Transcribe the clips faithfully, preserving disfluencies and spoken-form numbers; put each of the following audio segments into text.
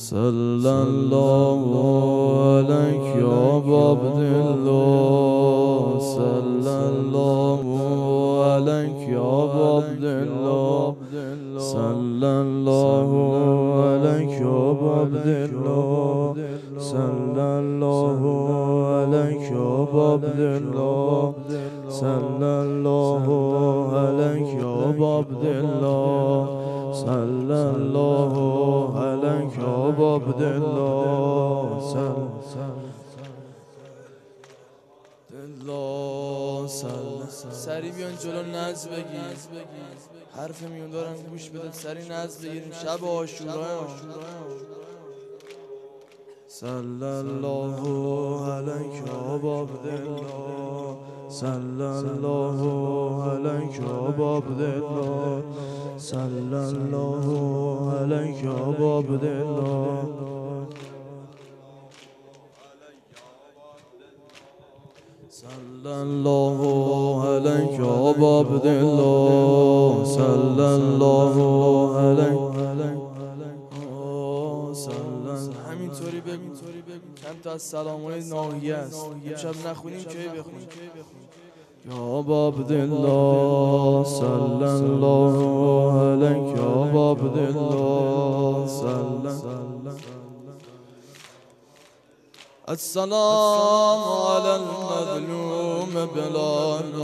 صلی الله علیک یا عبدالله، صلی الله علیک یا عبدالله، صلی الله علیک یا عبدالله، صلی الله علیک یا عبدالله، صلی الله علیک یا عبدالله، صلی الله علیک یا عبدالله، سری بیان جلو نز بگیر، حرف میون دارن گوش بدن، سری نز بگیریم شب عاشورا. صلی الله علیک یا عبدالله، صلی الله علیک یا عبدالله، صلی الله علیک یا عبدالله، صلی الله علیک یا عبدالله، صلی الله علیک. همینطوری بگو، چند تا از سلامای ناحیه است، امشب نخونیم کی بخونیم. یا عبدالله صلی الله علیک یا عبدالله، صلی السلام علی المظلوم بلا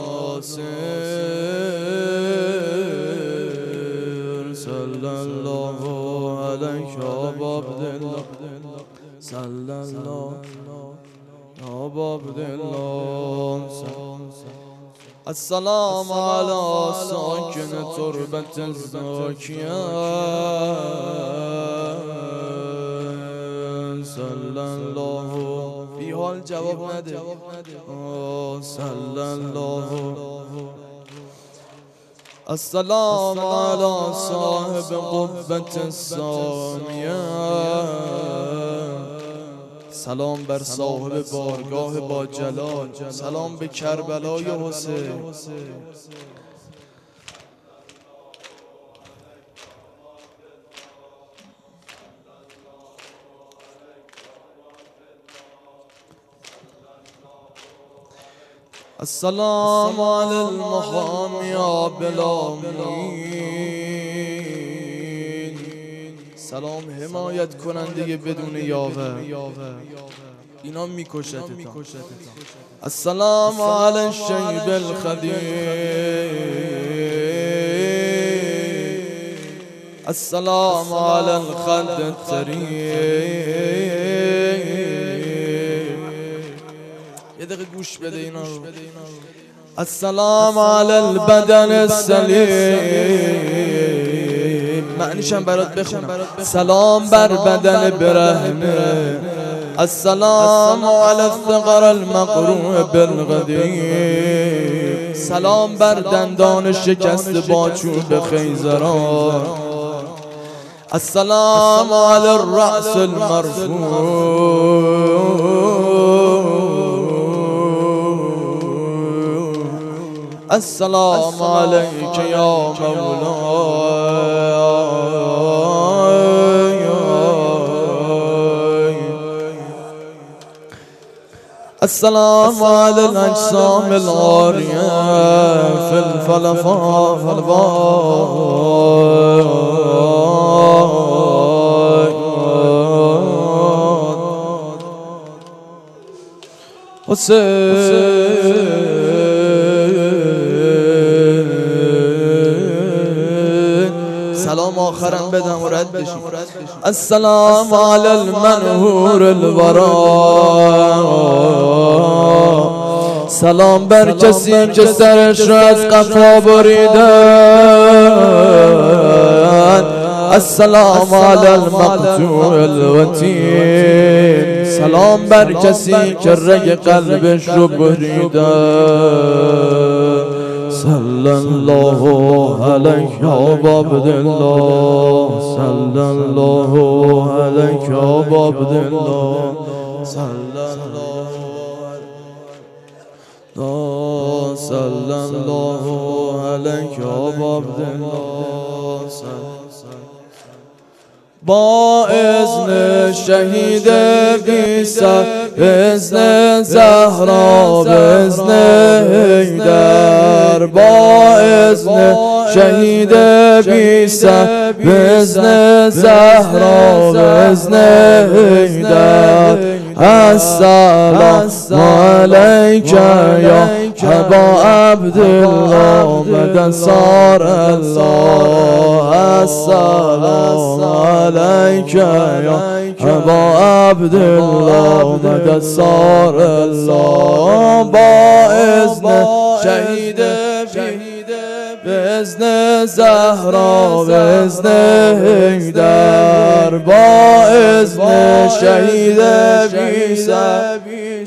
ناصر، صلی الله علیک یا عبدالله، صلی الله یا عبدالله. السلام علی ساکن تربت الزاکیان، صلی الله. بی حال جواب نده، صلی الله. السلام علی صاحب قبة السامیان، سلام بر صاحب بارگاه با جلال، سلام به کربلای حسین. السلام علی المحامی بلا معین، سلام حمایت کننده بدون یاور، اینا میکشتتان. السلام علی الشیب الخدیر، السلام علی الخد الطریق. یه دقیقه گوش بده اینا رو. السلام علی البدن السلیم، معنیشم برات بخونم. سلام بر بدن برهنه، السلام علی الثغر المقروع بالغدیر، سلام بر دندان شکست با چوب خیزران، السلام علی الرأس المرفوع، السلام علیک یا مولاي، السلام علی الاجسام العاریة فی الفلفاء حسین. سلام آخرم بدم و رد بشیم. السلام علی المنهور الورا، سلام بر کسی که سرش را از قفا بریدن، السلام علی المقطوع الوتین، سلام بر کسی که رگ قلبش رو بریدن، صلی الله علیک یا عبدالله، صلی الله علیک یا عبدالله، صلی الله صلی الله علیک یا عبدالله. با اذن شهید بیسر، بزن زهرا، بزن حیدر. با اذن شهید بیسر، بزن زهرا، بزن حیدر. السلام علیک یا ابا عبدالله مدد صار الله. السلام علیک یا ابا عبدالله مدد صار الله. با اذن شهید بزن زهرا، بزن حیدر. با اذن شهید بیسر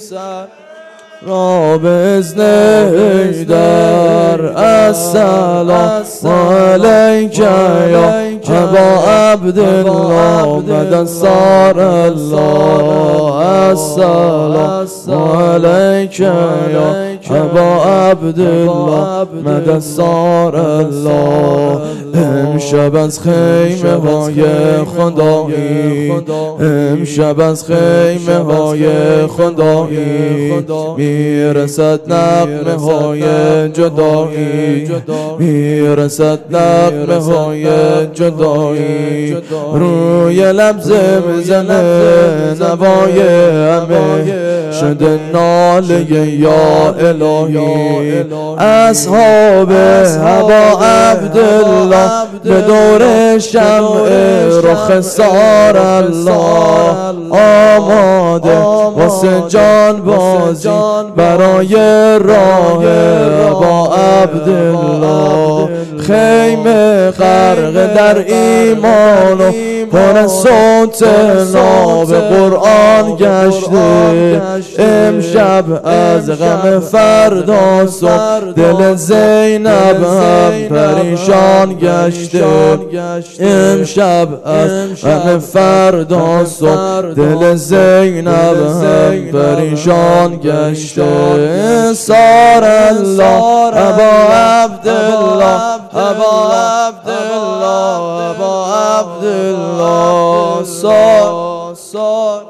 را بزن حیدر. السلام علیک یا ابا عبدالله مدد صار الله. السلام علیک یا ابا عبدالله مدد صار الله. امشب از خیمه های خدایی، امشب از خیمه های خدایی میرسد نغمه های جدایی، میرسد نغمه های جدایی. روی لب زمزمه نوای همه شده ناله یا الهی. اصحاب ابا عبدالله به دور شمع رخ صار الله. آماده واسه جان بازی برای راه ابا عبدالله. خیمه غرق در ایمان و پر صوت ناب قرآن گشته. امشب از غم فردا صبح دل زینب هم پریشان گشته. امشب از غم فردا صبح دل زینب هم پریشان گشته. صار الله ابا عبدالله، ابا عبدالله، ابا عبدالله. صار صار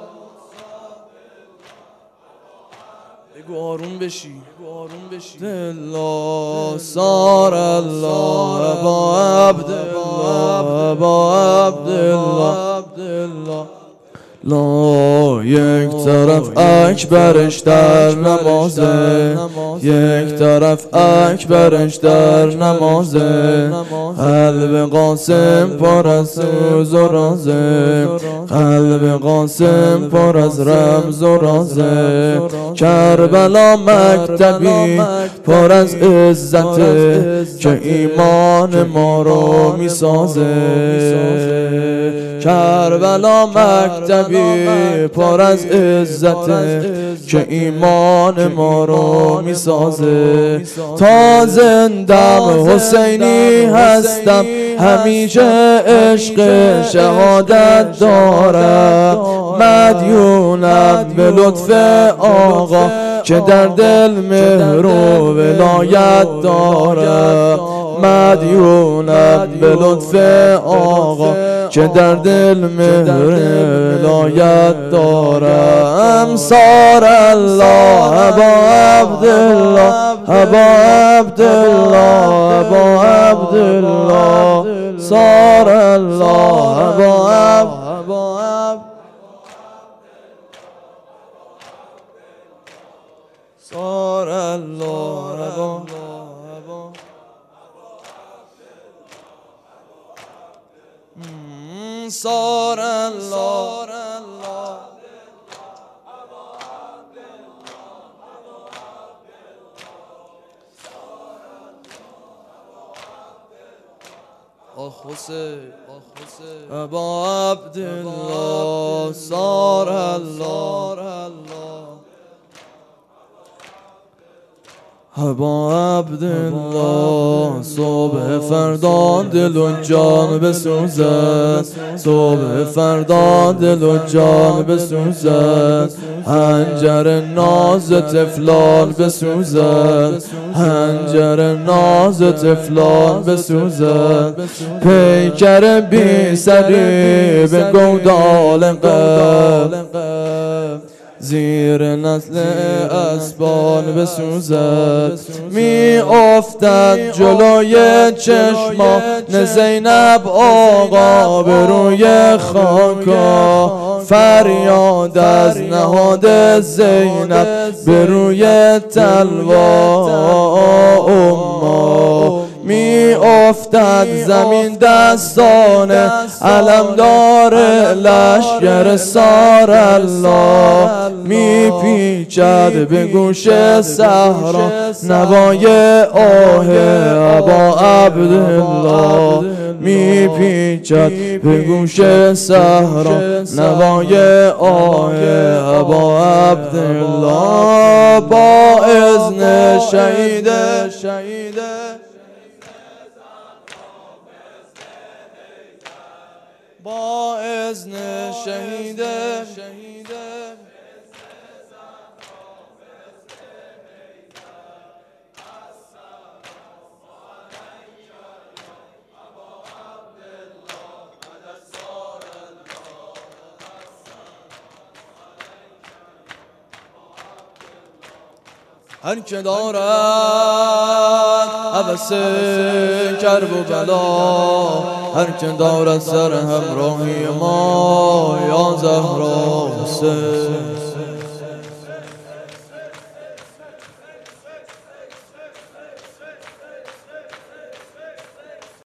بگو آروم بشی، آروم بشی. الله صار الله ابا عبدالله، ابا عبدالله. لا یک طرف اکبرش در نمازه، یک طرف اکبرش در نمازه. قلب قاسم پر از سوز و رازه، قلب قاسم پر از رمز و رازه. کربلا مکتبی پر از عزته که ایمان ما رو میسازه. کربلا مکتبی پر از عزته که ایمان ما رو میسازه. تا زندم حسینی هستم، همیشه عشق شهادت دارم. مدیونم به لطف آقا که در دل مهر و ولایت دارم. مدیونم به لطف آقا که در دل مهر ولایت دارم. صار الله ابا عبدالله، ابا عبدالله، ابا عبدالله. صار الله ابا عبدالله، صار الله ابا صار الله. آخ حسین ابا عبدالله. صار الله ابا عبدالله صبح فردا دل و جان بسوزد، صبح فردا دل و جان بسوزد، حنجر ناز طفلان بسوزد، حنجر ناز طفلان بسوزد، پیکر بی سری به گودال قلب زیر نسل اسبان بسوزد، می افتد جلوی چشمان زینب آقا به روی خاکا، فریاد از نهاد زینب به روی تلوا اما، می افتد زمین دستان علمدار لشکر سار الله، می پیچد به گوش صحرا نوای آه ابا عبدالله، می پیچد به گوش صحرا نوای آه ابا عبدالله، با اذن شهید شهید با اذن شهید شهید هر که دارد عبس کرب و بلا، هر که دارد سر همراهی ما یا زهرا حسین.